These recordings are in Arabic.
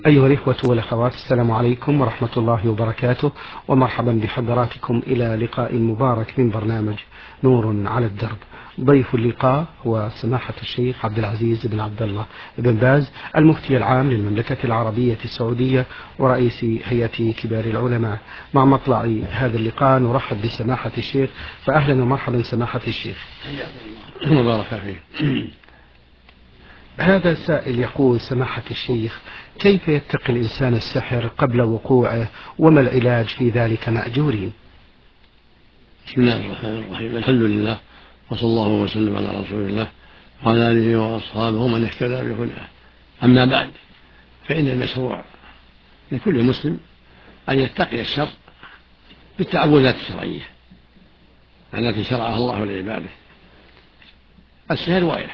أيها الإخوة والأخوات، السلام عليكم ورحمة الله وبركاته، ومرحبا بحضراتكم إلى لقاء مبارك من برنامج نور على الدرب. ضيف اللقاء هو سماحة الشيخ عبد العزيز بن عبد الله بن باز، المفتي العام للمملكة العربية السعودية ورئيس هيئة كبار العلماء. مع مطلع هذا اللقاء نرحب بسماحة الشيخ، فأهلا ومرحبا سماحة الشيخ. مبارك فيه. هذا سائل يقول: سماحة الشيخ، كيف يتقي الإنسان السحر قبل وقوعه، وما العلاج في ذلك مأجورين؟ بسم الله الرحمن الرحيم. الحمد لله، وصلى الله وسلم على رسول الله وعلى آله وأصحابه ومن اهتدى بهداه. أما بعد، فإن المشروع لكل مسلم أن يتقي الشر بالتعوذات الشرعية التي شرعها الله لعباده. السحر وغيره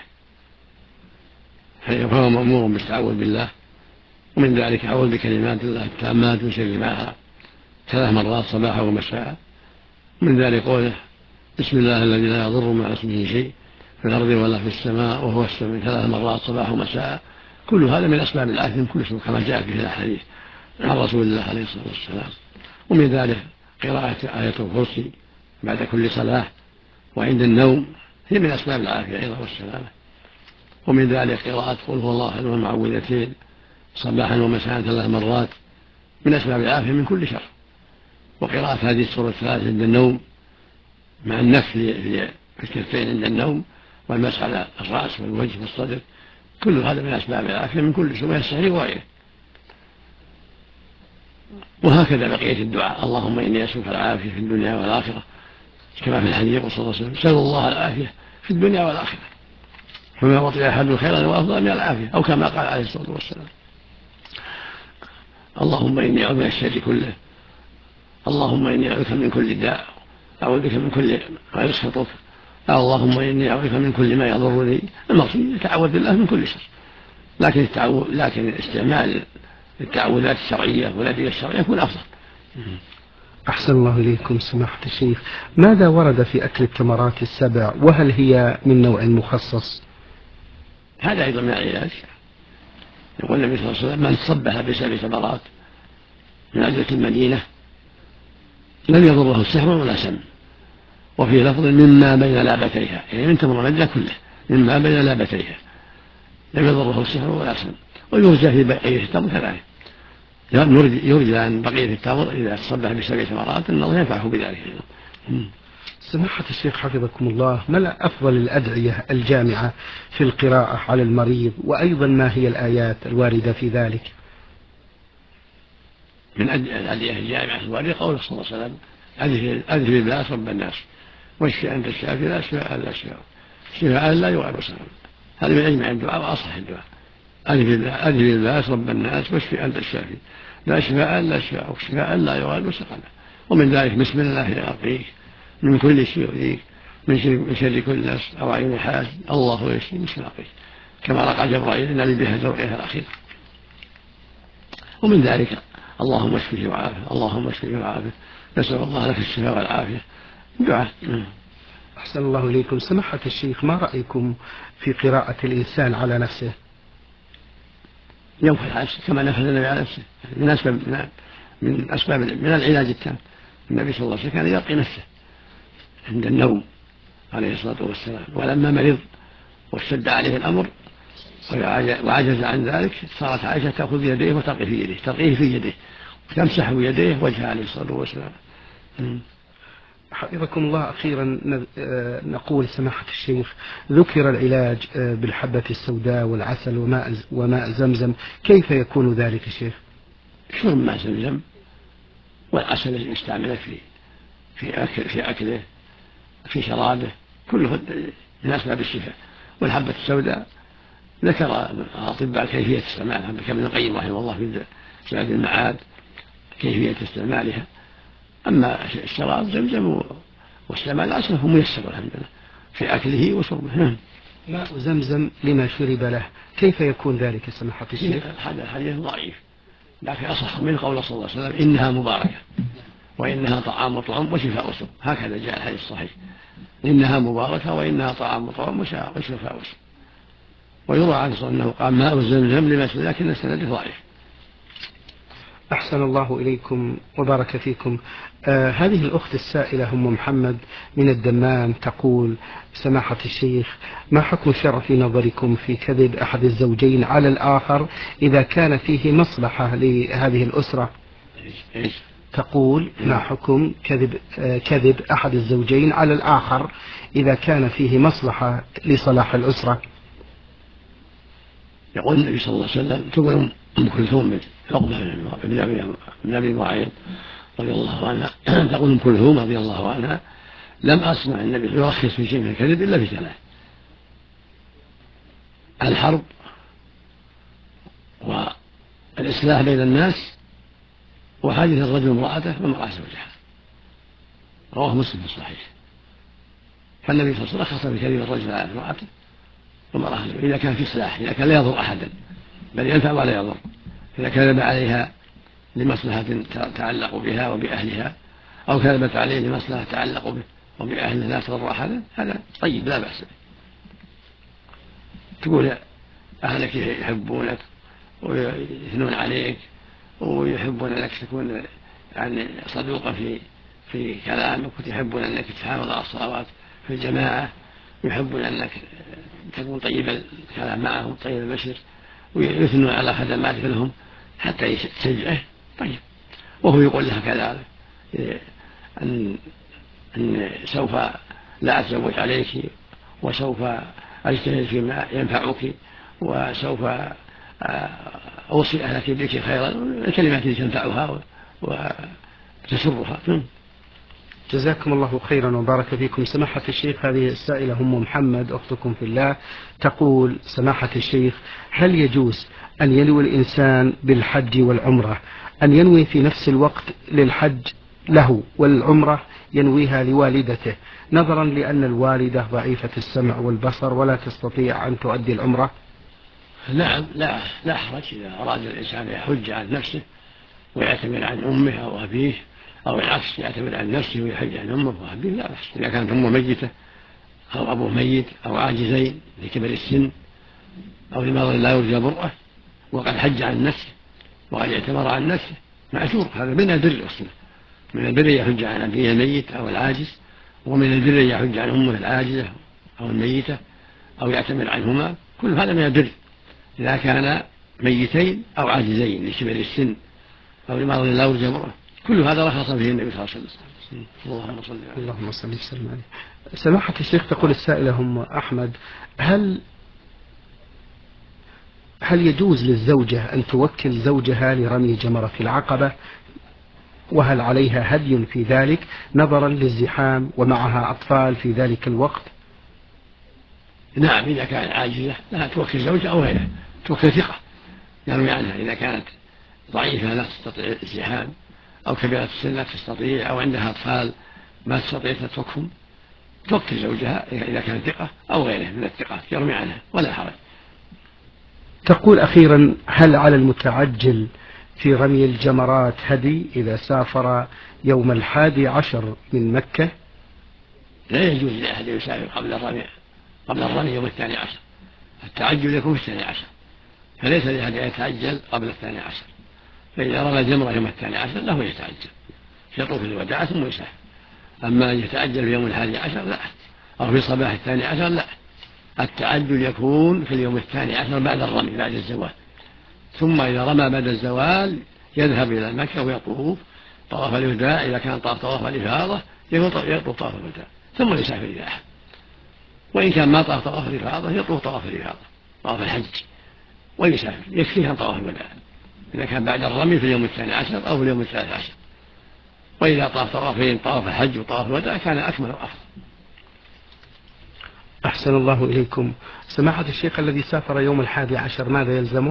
فهو مأمور بالتعوذ بالله، ومن ذلك أعوذ بكلمات الله التامات من شر ما خلق 3 مرات صباحا ومساء. من ذلك قوله: بسم الله الذي لا يضر مع اسمه شيء في الأرض ولا في السماء وهو السميع 3 مرات صباحا ومساء. كل هذا من أسباب العافية من كل سوء كما جاء في الأحاديث عن رسول الله عليه الصلاة والسلام. ومن ذلك قراءة آية الكرسي بعد كل صلاة وعند النوم، هي من أسباب العافية أيضا والسلامة. ومن ذلك قراءة قل هو الله أحد والمعوذتين صباحا ومساء 3 مرات من أسباب العافية من كل شر. وقراءة هذه السورة 3 عند النوم مع النفس في الكفين عند النوم، والمسح على الرأس والوجه والصدر، كل هذا من أسباب العافية من كل سوء السحر وغيره. وهكذا بقية الدعاء: اللهم إني أسألك العافية في الدنيا والآخرة، كما في الحديث صلى الله عليه وسلم: سأل الله العافية في الدنيا والآخرة، فما وطئ أحد خيرا وأفضل من العافية، أو كما قال عليه الصلاة والسلام: اللهم إني أعوذ من الشر كله، اللهم إني أعوذ من كل داء، أعوذ بك من كل ما يسخطك، اللهم إني أعوذ من كل ما يضرني. المقصود يتعوذ بالله من كل شر، لكن استعمال التعوذات الشرعية والأدوية الشرعية يكون أفضل. أحسن الله إليكم سماحة الشيخ، ماذا ورد في أكل التمرات السبع، وهل هي من نوع مخصص؟ هذا أيضا من العلاج. يقول النبي صلى الله عليه وسلم: من صبح ب7 تمرات من أدوية المدينة لم يضره السحر ولا سم. وفي لفظ: مما بين لابتيها، يعني من تمر المدينة كله، مما بين لابتيها لم يضره السحر ولا سم. ويرجى في بقية التمر كذلك، يرجى أن بقية التمر إذا تصبح ب7 تمرات أن الله ينفعه بذلك. سماحة الشيخ حفظكم الله، ما أفضل الأدعية الجامعة في القراءة على المريض، وأيضا ما هي الآيات الواردة في ذلك؟ من الأدعية الجامعة الواردة قول صلى الله عليه وسلم: أذهب الباس رب الناس واشفي أنت الشافي لا شفاء إلا شفاءك شفاء لا يغادر سقما. هذا من أجمع الدعاء وأصح الدعاء: أذهب الباس رب الناس واشفي أنت الشافي لا شفاء إلا شفاءك شفاء لا يغادر سقما. ومن ذلك: بسم الله يرقيك من كل شيء يؤذيك من شر كل نفس أو عين حاسد الله يشفي من شراقك، كما رقى جبرائيل الذي بها الرؤيا الأخيرة. ومن ذلك: اللهم اشفه وعافه، اللهم اشفه وعافه، نسأل الله لك الشفاء والعافية. دعاء. أحسن الله إليكم سماحة الشيخ، ما رأيكم في قراءة الإنسان على نفسه؟ ينفع على نفسه كما نفذ النبي على نفسه، من أسباب من العلاج التام. النبي صلى الله عليه وسلم كان يرقي نفسه عند النوم عليه الصلاة والسلام، ولما مرض واشتد عليه الأمر وعجز عن ذلك صارت عائشة تأخذ بيديه ترقيه في يديه وتمسح بيديه وجهه عليه الصلاة والسلام. حفظكم الله، أخيرا نقول سماحة الشيخ، ذكر العلاج بالحبة السوداء والعسل وماء زمزم، كيف يكون ذلك شيخ؟ شرب ماء زمزم والعسل الذي يستعمله في أكله في شرابه كله من أسباب الشفاء. والحبة السوداء ذكر الأطباء كيفية استعمالها، كابن القيم رحمه الله في زاد المعاد كيفية استعمالها. أما الشراب زمزم واستعمال العسل فهو ميسر الحمد لله في أكله وشربه. ماء زمزم لما شرب له، كيف يكون ذلك سماحة الشيخ؟ هذا الحديث ضعيف، لكن أصح منه قول صلى الله عليه وسلم: إنها مباركة وإنها طعام وطعم وشفاء وسقم. هكذا جاء الحديث الصحيح: إنها مباركة وإنها طعام وطعم وشفاء وسقم. ويروى عنه أنه قال: ماء زمزم لما شرب، لكن السند ضعيف. أحسن الله إليكم وبارك فيكم. هذه الأخت السائلة أم محمد من الدمام تقول: سماحة الشيخ، ما حكم الشرع في نظركم في كذب أحد الزوجين على الآخر إذا كان فيه مصلحة لهذه الأسرة؟ تقول: ما حكم كذب أحد الزوجين على الآخر إذا كان فيه مصلحة لصلاح الأسرة؟ يقول النبي صلى الله عليه وسلم: تقول أم كلثوم بنت عقبة بن أبي معيط رضي الله عنها تقول أم كلثوم رضي الله عنها: لم أسمع النبي يرخص في شيء من الكذب إلا في ثلاث: الحرب، والإصلاح بين الناس، وحديث الرجل امرأته وامرأة زوجها. رواه مسلم في الصحيح. فالنبي صلى الله عليه وسلم رخص في كذب الرجل على امرأته وامرأة زوجها إذا كان في إصلاح، إذا كان لا يضر أحدا بل ينفع ولا يضر، إذا كذب عليها لمصلحة تتعلق بها وبأهلها، أو كذبت عليه لمصلحة تتعلق به وبأهله لا تضر أحدا، هذا طيب لا بأس به. تقول أهلك يحبونك ويثنون عليك ويحبون أنك تكون يعني صدوقا في كلامك، وتحبون أنك تحافظ على الصلوات في الجماعة، يحبون أنك تكون طيب الكلام معهم طيب البشر، ويثنون على خدماتك لهم حتى يشجعه. طيب، وهو يقول لها كذلك أن سوف لا أتزوج عليك، وسوف أجتهد فيما ينفعك، وسوف أوصي أهلك بك خيرا، الكلمات التي تنفعها وتسرها. جزاكم الله خيرا وبارك فيكم. سماحة الشيخ، هذه السائلة أم محمد أختكم في الله تقول: سماحة الشيخ، هل يجوز أن ينوي الإنسان بالحج والعمرة أن ينوي في نفس الوقت للحج له والعمرة ينويها لوالدته، نظرا لأن الوالدة ضعيفة السمع والبصر ولا تستطيع أن تؤدي العمرة؟ نعم، لا حرج إذا أراد الإنسان يحج عن نفسه ويعتمد عن أمه أو أبيه، أو العكس يعتمد عن نفسه ويحج عن أمه وأبيه، لا بأس. إذا كانت أمه ميتة أو أبوه ميت أو عاجزين لكبر السن أو لمرض لا يرجى برؤه وقد حج عن نفسه وقد اعتمر عن نفسه، معشور. هذا من البر والسنة. من البر يحج عن أبيه الميت أو العاجز، ومن البر يحج عن أمه العاجزة أو الميتة أو يعتمر عنهما، كل هذا من البر إذا كان ميتين أو عاجزين لكبر السن أو لمرض لا يرجى برؤه، كل هذا رخص فيه النبي صلى الله عليه وسلم. اللهم صل وسلم عليه. سماحة الشيخ، تقول السائلة أم أحمد: هل يجوز للزوجة أن توكل زوجها لرمي جمرة العقبة، وهل عليها هدي في ذلك نظرا للزحام ومعها أطفال في ذلك الوقت؟ نعم، إذا كانت عاجزة لها توكل زوجها أو غيره، توكل ثقة يروي عنها. إذا كانت ضعيفة لا تستطيع الزحام، أو كبيرة السن لا تستطيع، أو عندها أطفال ما تستطيع تتركهم، توكل زوجها إذا كان ثقة أو غيره من الثقات يرمي عنها ولا حرج. تقول أخيرا: هل على المتعجل في رمي الجمرات هدي إذا سافر يوم 11 من مكة؟ لا يجوز لأحد يسافر قبل الرمي يوم 12، التعجل يكون في 12، فليس لأحد يتعجل قبل 12. فإذا رمى الجمرة يوم 12 له يتعجل يطوف الوداع ثم يسافر. أما أن يتعجل في يوم 11 لا، أو في صباح 12 لا، التعجل يكون في اليوم 12 بعد الرمي بعد الزوال، ثم إذا رمى بعد الزوال يذهب إلى مكة ويطوف طواف الوداع. إذا كان طواف الإفاضة يطوف طواف الوداع ثم يسافر إلى أحد، وإن كان ما طواف الإفاضة يطوف طواف الإفاضة طواف الحج ويسافر، يكفيه عن طواف الوداع إذا كان بعد الرمي في اليوم 12 أو في اليوم 13. وإذا طاف طوافين، طواف الحج وطواف الوداع، كان أكمل وأفضل. أحسن الله إليكم. سماحة الشيخ، الذي سافر يوم 11 ماذا يلزمه؟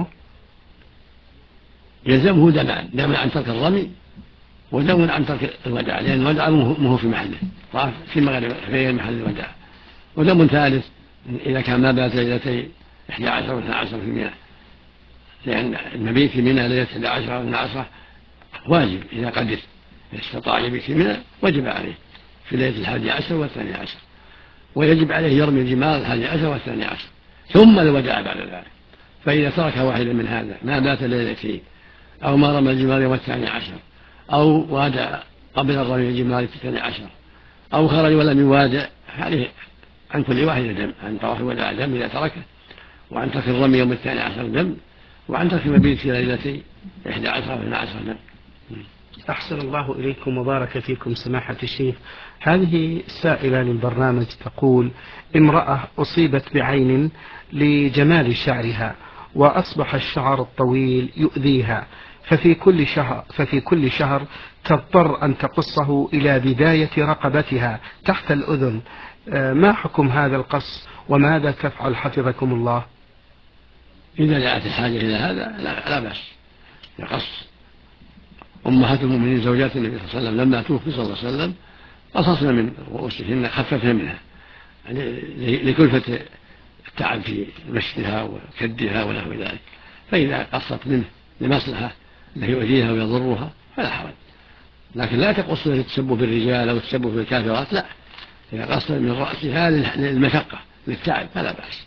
يلزمه دم عن ترك الرمي ودم عن ترك الوداع، لأن الوداع مو في محله، طاف في المغرب في محل الوداع. ودم ثالث إذا كان ما بات ليلتي 11 و 12 في منى، لأن المبيت في منى ليلة 11 و 12 واجب إذا قدر، إذا استطاع يبيت في منى وجب عليه في ليلة 11 و 12، ويجب عليه يرمي الجمار 11 و 12 ثم الوداع بعد ذلك. فإذا ترك واحدا من هذا ما بات ليلتين أو ما رمى الجمار يوم 12، أو وادع قبل الرمي الجمار في 12، أو خرج ولم يوادع، هذه عن كل واحد دم، عن طواف الوداع دم إذا تركه، وعن ترك الرمي يوم 12 دم، وعن ترك المبيت في ليلتي 11 و 12 دم. أحسن الله إليكم وبارك فيكم سماحة الشيخ. هذه سائلة للبرنامج تقول: امرأة أصيبت بعين لجمال شعرها، وأصبح الشعر الطويل يؤذيها، ففي كل شهر تضطر أن تقصه إلى بداية رقبتها تحت الأذن. ما حكم هذا القص وماذا تفعل حفظكم الله؟ إذا جاءت الحاجة إلى هذا لا بأس يقص. أمهات المؤمنين زوجات النبي صلى الله عليه وسلم لما توفي صلى الله عليه وسلم قصصنا من رؤوسهن، خففنا منها يعني لكلفة التعب في مشطها وكدها ونحو ذلك. فإذا قصت منه لمصلحة لا يؤذيها ويضرها فلا حرج، لكن لا تقص للتسبب بالرجال أو التسبب بالكافرات، لا، إذا قصت من رأسها للمشقة للتعب فلا بأس.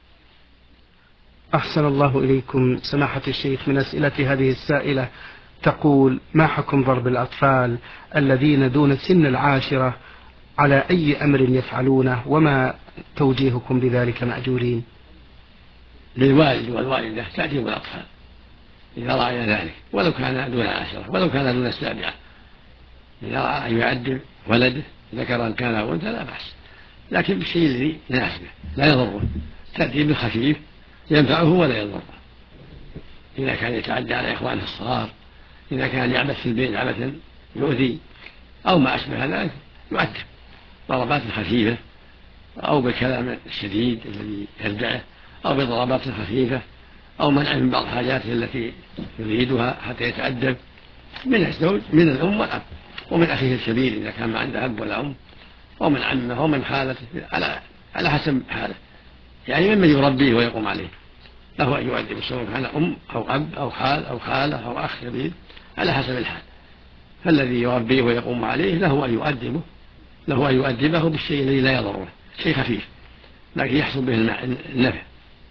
أحسن الله إليكم سماحة الشيخ. من أسئلة هذه السائلة تقول: ما حكم ضرب الأطفال الذين دون سن 10 على أي أمر يفعلونه، وما توجيهكم بذلك مأجورين؟ للوالد والوالدة تأديب الأطفال إذا رأي ذلك، ولو كان دون 10 ولو كان دون 7، إذا رأى أن يعدل ولده ذكرا كان أو أنثى لا بأس، لكن بالشيء الذي يناسبه لا يضره، تأديب خفيف ينفعه ولا يضره. إذا كان يتعدى على إخوانه الصغار، إذا كان يعبث في البيت عبثا يؤذي أو ما أشبه ذلك، يؤدب ضربات خفيفة أو بالكلام الشديد الذي يردعه، أو بضربات خفيفة، أو منع من بعض حاجاته التي يريدها حتى يتأدب، من الزوج من الأم والأب ومن أخيه الكبير إذا كان ما عنده أب ولا أم، ومن عمه ومن خالته على حسب حاله، يعني ممن يربيه ويقوم عليه له أن يؤدب، سواء كان أم أو أب أو خال أو خالة أو أخ كبير على حسب الحال. فالذي يربيه ويقوم عليه له أن يؤدبه بالشيء الذي لا يضره، شيء خفيف لكن يحصل به النفع.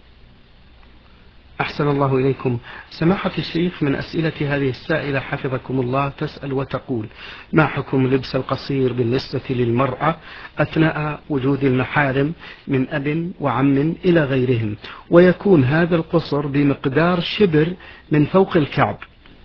أحسن الله إليكم سماحة الشيخ. من أسئلة هذه السائلة حفظكم الله تسأل وتقول: ما حكم لبس القصير بالنسبة للمرأة أثناء وجود المحارم من أب وعم إلى غيرهم، ويكون هذا القصر بمقدار شبر من فوق الكعب؟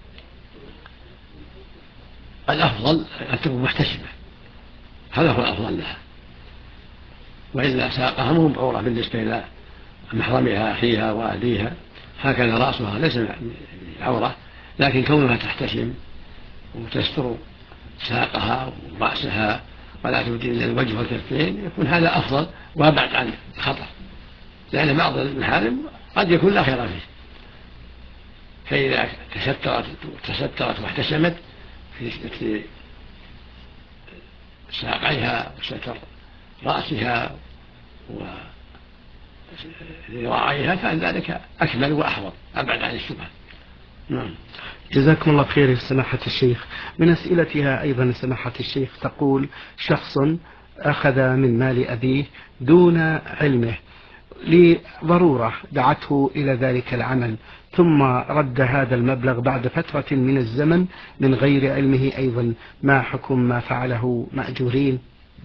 الأفضل أن تكون محتشمة، هذا هو الأفضل لها، وإلا ساقها مو بعورة بالنسبة إلى محرمها أخيها وأهليها، هكذا رأسها ليس عورة، لكن كونها تحتشم وتستر ساقها ورأسها ولا تبدي إلا الوجه والكفين يكون هذا أفضل وأبعد عن الخطر، لأن بعض المحارم قد يكون لا خير فيه، فإذا تسترت واحتشمت في ساقيها وستر رأسها وذراعيها كان ذلك أكمل وأحوط أبعد عن الشبهة. نعم. جزاكم الله خير سماحة الشيخ. من أسئلتها أيضا سماحة الشيخ تقول: شخص أخذ من مال أبيه دون علمه لضرورة دعته إلى ذلك العمل، ثم رد هذا المبلغ بعد فترة من الزمن من غير علمه أيضا، ما حكم ما فعله مأجورين؟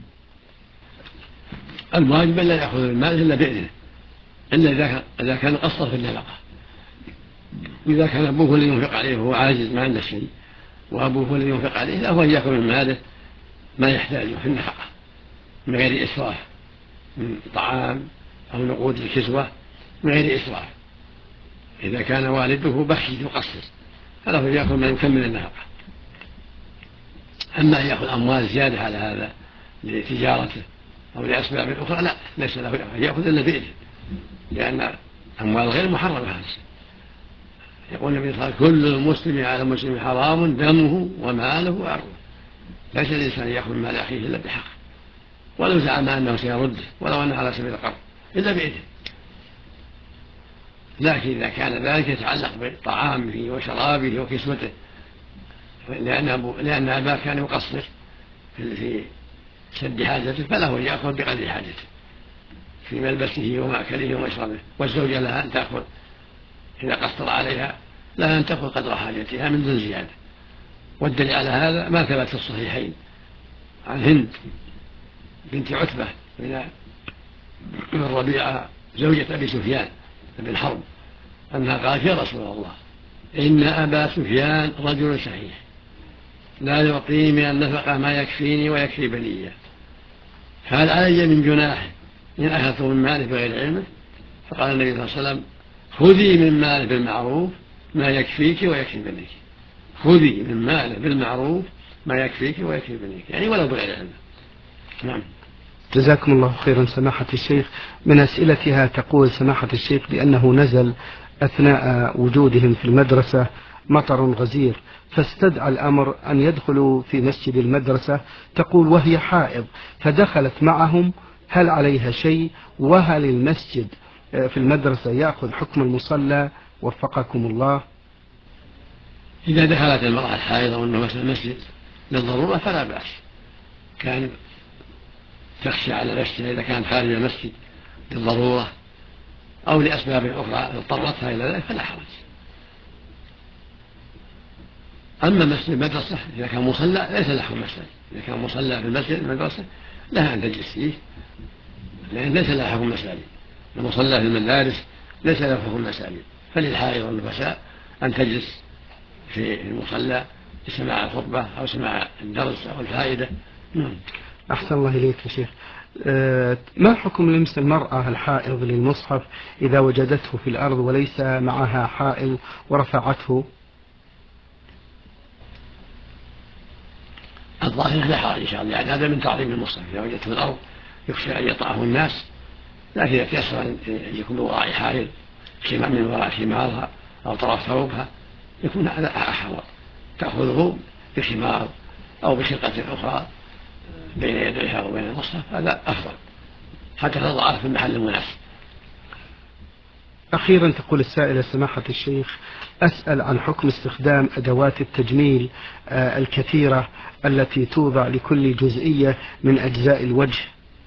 الواجب لا يأخذ المال إلا بإذنه، إلا إذا كان قصر في النفقة، وإذا كان أبوه هو الذي ينفق عليه وهو عاجز ما عنده شيء وأبوه هو الذي ينفق عليه له أن يأكل من ماله ما يحتاجه في النفقة من غير إسراف، من طعام أو نقود الكسوة من غير إسراف. إذا كان والده بخيل يقصر فله يأكل ما يكمل النفقة. أما أن يأخذ أموال زيادة على هذا لتجارته أو لأسباب أخرى لا، ليس له يأخذ إلا بإذن، لأن أموال غير محرمة هذا. يقول النبي صلى الله عليه وسلم: كل المسلم على المسلم حرام دمه وماله وعرضه، ليس الإنسان يأخذ من مال أخيه إلا بحق، ولو زعم أنه سيرده ولو أنه على سبيل القرض إلا بإذن. لكن إذا كان ذلك يتعلق بطعامه وشرابه وكسوته، لأن أباه كان يقصر في سد حاجته فله أن يأخذ بقدر حاجته في ملبسه ومأكله ومشربه، والزوجة لها أن تأخذ إذا قصر عليها لا أن تأخذ قدر حاجتها من دون زيادة. والدليل على هذا ما ثبت في الصحيحين عن هند بنت عتبة بن ربيعة زوجة أبي سفيان بن حرب أنها قالت: يا رسول الله، إن أبا سفيان رجل شحيح لا يعطيني من النفقة ما يكفيني ويكفي بني، فهل علي من جناح إن أخذت من ماله بغير علمه؟ فقال النبي صلى الله عليه وسلم: خذي من ماله بالمعروف ما يكفيك ويكفي بنيك. خذي من ماله بالمعروف ما يكفيك ويكفي بنيك، يعني ولو بغير علمه. نعم. جزاكم الله خيرا سماحة الشيخ. من أسئلتها تقول سماحة الشيخ بأنه نزل أثناء وجودهم في المدرسة مطر غزير، فاستدعى الأمر أن يدخلوا في مسجد المدرسة، تقول وهي حائض، فدخلت معهم، هل عليها شيء؟ وهل المسجد في المدرسة يأخذ حكم المصلى؟ وفقكم الله. إذا دخلت المرأة الحائضة وأنه مثلا مسجد للضرورة فلا بأس، كان تخشى على نفسها إذا كان خارج المسجد للضرورة أو لأسباب أخرى اضطرتها إلى ذلك فلا حرج. أما مسجد المدرسة إذا كان مصلى ليس له مسجد، إذا كان مصلى في المسجد المدرسة لها أن تجلس فيه، لأن ليس له حكم المساجد. المصلى في المدارس ليس له حكم المساجد، فللحائض والنفساء أن تجلس في المصلى لسماع الخطبة أو سماع الدرس أو الفائدة. أحسن الله إليك يا شيخ. ما حكم لمس المرأة الحائض للمصحف إذا وجدته في الأرض وليس معها حائل ورفعته؟ الظاهر لا حرج إن شاء الله، يعني هذا من تعظيم المصحف. إذا وجدته في الأرض يخشى أن يطأه الناس، لكن إذا تيسر أن يكون وراء حائل من وراء خمارها أو طرف ثوبها يكون هذا أحوط، تأخذه بخمار أو بخرقة أخرى بين يديها وبين المصحف، هذا أفضل حتى تضعه في المحل المناسب. أخيرا تقول السائلة سماحة الشيخ: أسأل عن حكم استخدام أدوات التجميل الكثيرة التي توضع لكل جزئية من أجزاء الوجه.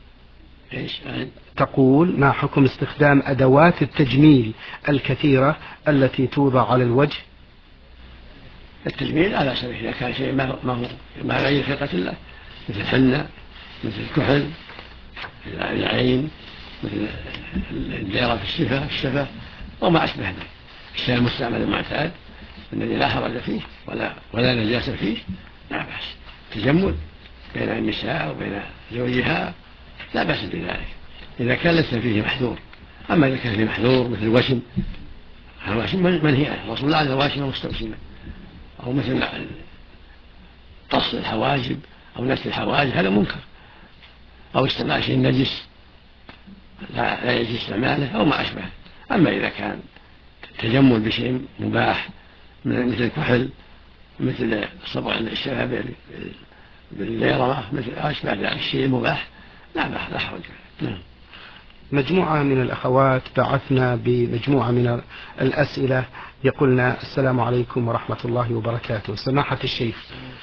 تقول: ما حكم استخدام أدوات التجميل الكثيرة التي توضع على الوجه؟ التجميل على سبيل إذا كان شيء ما غير خلقة الله، مثل الحنة، مثل الكحل، العين، مثل الديرة في الشفة وما أشبه ذلك. الشيء المستعمل المعتاد الذي لا حرج فيه ولا نجاسة فيه لا بأس. تجمل بين النساء وبين زوجها لا بأس بذلك إذا كان ليس فيه محذور. أما إذا كان فيه محذور مثل الوشم، الوشم منهي عنه، الرسول لعن الواشم مستوسمة، أو مثل قص الحواجب أو نسل الحواجب، هذا منكر، أو استعمال شيء نجس لا يجوز استعماله أو ما أشبه. أما إذا كان تجمل بشيء مباح مثل الكحل، مثل صبغ الشفة بالليرة، مثل أشبه ذلك الشيء المباح لا حرج. مجموعة من الأخوات بعثنا بمجموعة من الأسئلة يقولنا: السلام عليكم ورحمة الله وبركاته. سماحة الشيخ،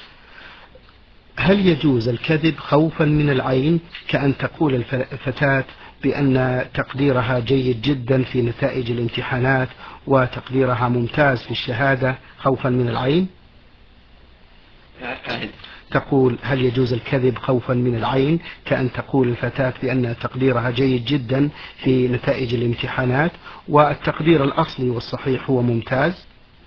هل يجوز الكذب خوفا من العين، كأن تقول الفتاة بأن تقديرها جيد جدا في نتائج الامتحانات وتقديرها ممتاز في الشهادة خوفا من العين؟ تقول: هل يجوز الكذب خوفا من العين، كأن تقول الفتاة بأن تقديرها جيد جدا في نتائج الامتحانات والتقدير الأصلي والصحيح هو ممتاز؟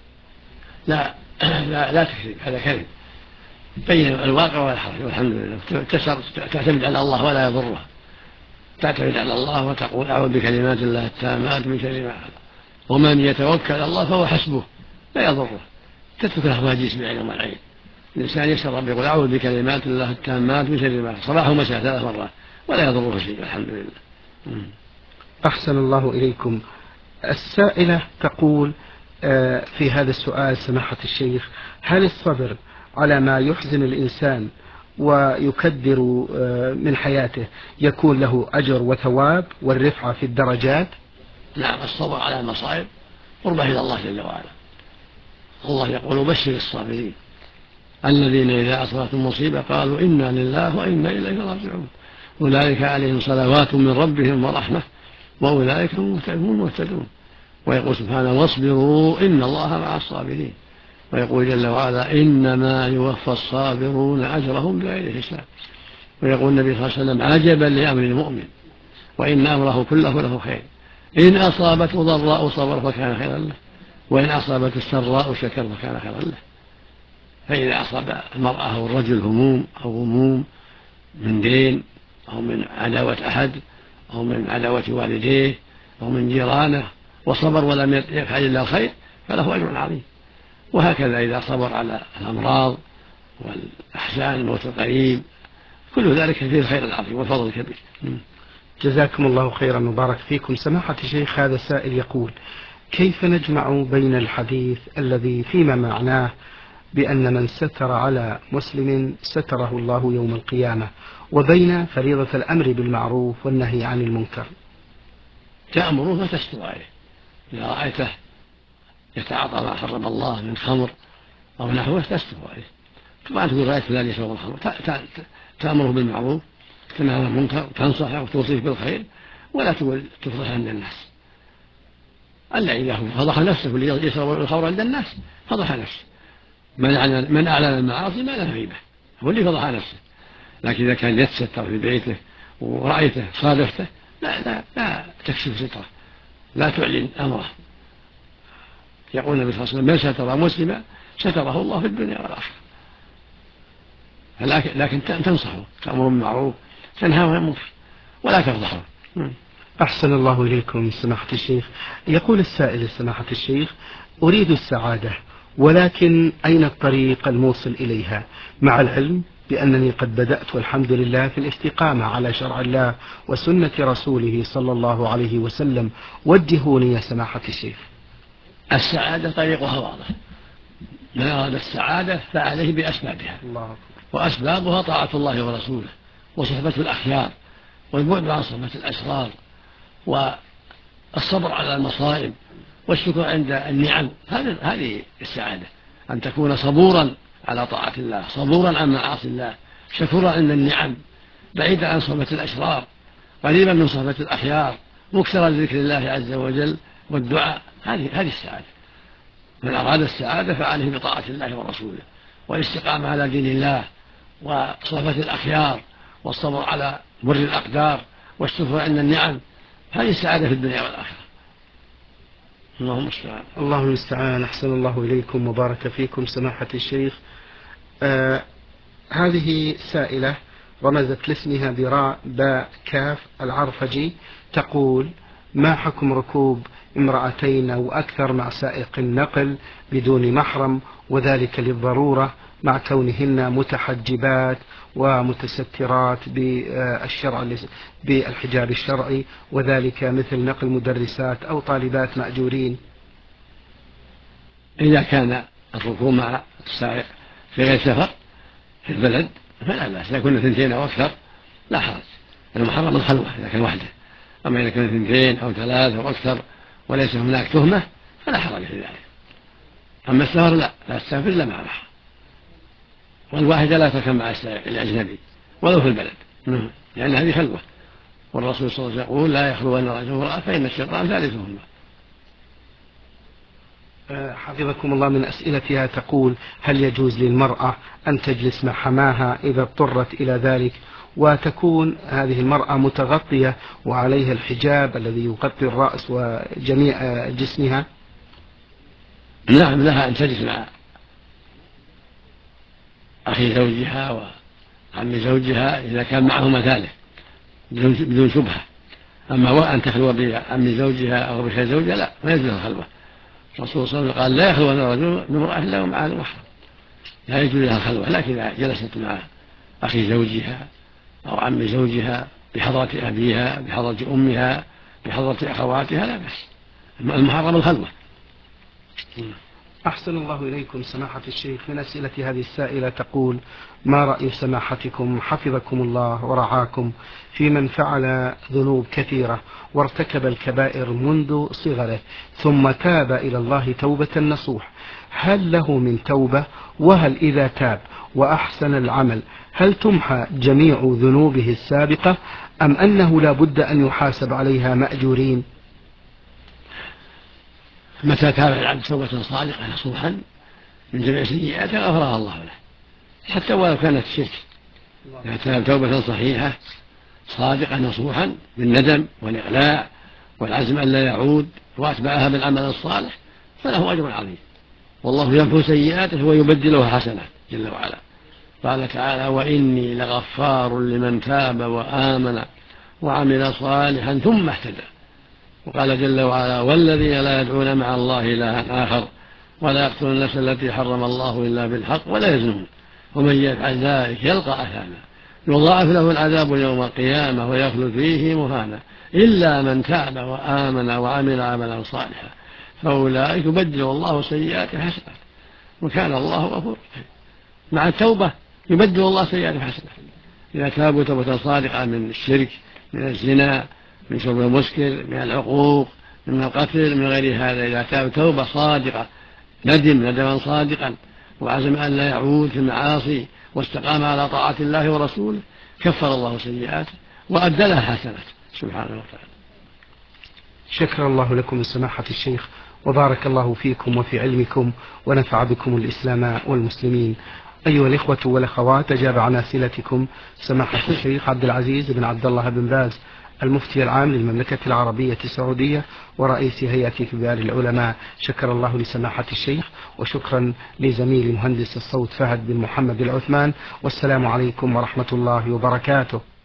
لا تكذب، هذا كذب. بين الواقع ولا حرج، والحمد لله. تعتمد على الله ولا يضره، تعتمد على الله وتقول: أعوذ بكلمات الله التامات من شر ما خلق، ومن يتوكل على الله فهو حسبه لا يضره. تترك الهواجس بالعين والعين. الإنسان يشرب يقول: أعوذ بكلمات الله التامات من شر ما خلق، صباح ومساء 3 مرات ولا يضره شيء، الحمد لله. أحسن الله إليكم. السائلة تقول في هذا السؤال: سماحة الشيخ، هل الصبر على ما يحزن الإنسان ويكدر من حياته يكون له أجر وثواب والرفعة في الدرجات؟ نعم، الصبر على المصائب قربة إلى الله جل وعلا. الله يقول: بشر الصابرين الذين إذا أصابتهم مصيبة قالوا إنا لله وإنا إليه راجعون أولئك عليهم صلوات من ربهم ورحمة وأولئك هم المهتدون. ويقول سبحانه واصبروا إن الله مع الصابرين، ويقول جل وعلا إنما يوفى الصابرون أجرهم بغير حساب، ويقول النبي صلى الله عليه وسلم عجبا لأمر المؤمن وإن أمره كله له خير، إن أصابته ضراء صبر فكان خيرا له، وإن أصابته السراء شكر فكان خيرا له. فإذا أصاب المرأة أو الرجل هموم أو غموم من دين أو من عداوة أحد أو من عداوة والديه أو من جيرانه وصبر ولم يفعل إلا الخير فله أجر عظيم. وهكذا إذا صبر على الأمراض والأحزان الموت القريب كل ذلك فيه الخير العظيم والفضل الكبير. جزاكم الله خيرا وبارك فيكم. سماحة الشيخ، هذا السائل يقول: كيف نجمع بين الحديث الذي فيما معناه بأن من ستر على مسلم ستره الله يوم القيامة وبين فريضة الأمر بالمعروف والنهي عن المنكر؟ تأمره فتستر عليه، إذا رأيته يتعاطى ما حرم الله من خمر أو نحوه تستر عليه. طبعا تقول رأيت فلان يشرب الخمر تأمره بالمعروف تنهى عن المنكر تنصحه وتوصيه بالخير، ولا تقول تفضح عند الناس. ألا إذا فضح نفسه واللي يشرب الخمر عند الناس فضح نفسه. من أعلن المعاصي ما له غيبة هو اللي فضح نفسه. لكن إذا كان يتستر في بيته ورأيته صادفته لا تكشف ستره، لا تعلن أمره. يقول النبي صلى الله عليه وسلم من ستر مسلما ستره الله في الدنيا والآخرة. لكن تنصحه، تأمر بالمعروف، تنهى عن المنكر، ولا تفضحه. أحسن الله إليكم سماحة الشيخ. يقول السائل: سماحة الشيخ، أريد السعادة ولكن أين الطريق الموصل إليها، مع العلم بأنني قد بدأت والحمد لله في الاستقامة على شرع الله وسنة رسوله صلى الله عليه وسلم، وجهوني يا سماحة الشيخ. السعادة طريقها واضح، من أراد السعادة فعليه بأسبابها، وأسبابها طاعة الله ورسوله وصحبة الأخيار والبعد عن صحبة الأشرار والصبر على المصائب والشكر عند النعم. هذه السعادة، أن تكون صبورا على طاعة الله، صبورا عن معاصي الله، شكورا عند النعم، بعيدا عن صحبة الأشرار، قريبا من صحبة الأخيار، مكثرا لذكر الله عز وجل والدعاء. هذه السعادة. من أراد السعادة فعليه بطاعة الله ورسوله والاستقامة على دين الله وصحبة الأخيار والصبر على مر الأقدار والشكر عند النعم. هذه السعادة في الدنيا والآخرة. اللهم المستعان. الله المستعان. أحسن الله إليكم وبارك فيكم سماحة الشيخ. هذه سائلة رمزت لاسمها براء باء كاف العرفجي، تقول: ما حكم ركوب امرأتين أو أكثر مع سائق النقل بدون محرم، وذلك للضرورة مع كونهن متحجبات ومتسترات بالحجاب الشرعي، وذلك مثل نقل مدرسات أو طالبات مأجورين؟ إذا كان الركوب مع السائق في غير سفر في البلد فلا بأس، إذا كنا 2 أو أكثر لا حرج، المحرم الخلوة إذا كان وحده. أما إذا كان 2 أو 3 أو أكثر وليس هناك تهمة فلا حرج في ذلك. أما السفر لا تسافر إلا مع محرم، والواحدة لا تركب مع السائق الأجنبي ولو في البلد، لأن هذه خلوة، والرسول صلى الله عليه وسلم يقول لا يخلون رجل وامرأة فإن الشيطان ثالثهما. حفظكم الله، من أسئلتها تقول: هل يجوز للمرأة أن تجلس مع حماها إذا اضطرت إلى ذلك، وتكون هذه المرأة متغطية وعليها الحجاب الذي يغطي الرأس وجميع جسمها؟ نعم، لها أن تجلس مع أخي زوجها وعم زوجها إذا كان معهما ثالث بدون شبهة. أما وأن تخلو بعم زوجها أو بخير زوجها لا، ما يجوز الخلوة. الرسول صلى الله عليه وسلم قال لا يخلون رجل بامرأة إلا ومعها محرم، لا يجوز لها الخلوة. لكن إذا جلست مع أخي زوجها أو عم زوجها بحضرة أبيها بحضرة أمها بحضرة أخواتها لا بأس، المحرم الخلوة. أحسن الله إليكم سماحة الشيخ. من أسئلة هذه السائلة تقول: ما رأي سماحتكم حفظكم الله ورعاكم في من فعل ذنوب كثيرة وارتكب الكبائر منذ صغره ثم تاب إلى الله توبة نصوح، هل له من توبة؟ وهل إذا تاب وأحسن العمل هل تمحى جميع ذنوبه السابقة، أم أنه لا بد أن يحاسب عليها مأجورين؟ متى تاب العبد توبة صادقة نصوحا من جميع سيئاته غفرها الله له، حتى ولو كانت الشرك. إذا تاب توبة صحيحة صادقة نصوحا بالندم والإقلاع والعزم أن لا يعود وأتبعها بالعمل الصالح فله أجر عظيم، والله يمحو سيئاته ويبدله حسنات جل وعلا. قال تعالى: وإني لغفار لمن تاب وآمن وعمل صالحا ثم اهتدى. وقال جل وعلا: والذين لا يدعون مع الله إلها آخر ولا يقتلون النفس التي حرم الله إلا بالحق ولا يزنون ومن يفعل ذلك يلقى أثاما يضاعف له العذاب يوم القيامة ويخلد فيه مهانا إلا من تاب وآمن وعمل عملا صالحا فأولئك يبدل الله سيئات حسنات وكان الله غفورا رحيما. مع التوبة يبدل الله سيئات حسنات إذا تابوا توبة صادقة من الشرك، من الزنا، من شرب المسكر، من العقوق، من القتل، من غير هذا. إذا تاب توبة صادقة ندما صادقا وعزم أن لا يعود في المعاصي واستقام على طاعة الله ورسوله كفر الله سيئاته وأبدلها حسنات سبحانه وتعالى. شكر الله لكم سماحة الشيخ، وبارك الله فيكم وفي علمكم ونفع بكم الإسلام والمسلمين. أيها الإخوة والأخوات، أجاب عن أسئلتكم سماحة الشيخ عبد العزيز بن عبد الله بن باز المفتي العام للمملكة العربية السعودية ورئيس هيئة كبار العلماء. شكر الله لسماحة الشيخ، وشكرا لزميل مهندس الصوت فهد بن محمد العثمان، والسلام عليكم ورحمة الله وبركاته.